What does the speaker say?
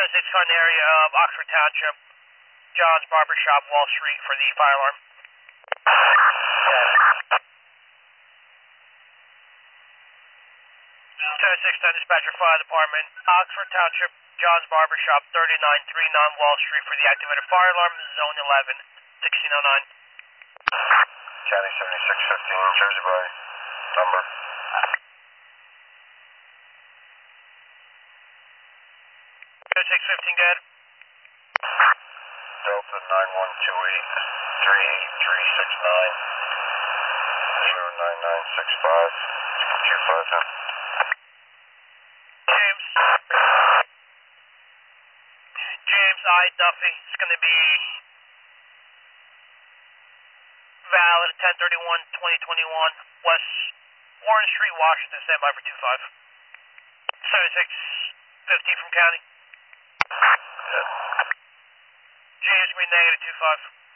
76 on the area of Oxford Township, John's Barber Shop, Wall Street for the fire alarm. 7610 Dispatcher Fire Department, Oxford Township, John's Barber Shop, 3939 Wall Street for the activated fire alarm, Zone 11, 1609. County 7615, Jersey by number. 7615, good. Delta 9128 38369 09965 250. James I. Duffy. It's going to be valid 10/31/2021, West Warren Street, Washington. Stand by for 25. 7615 from County. Yeah. James, me negative 25.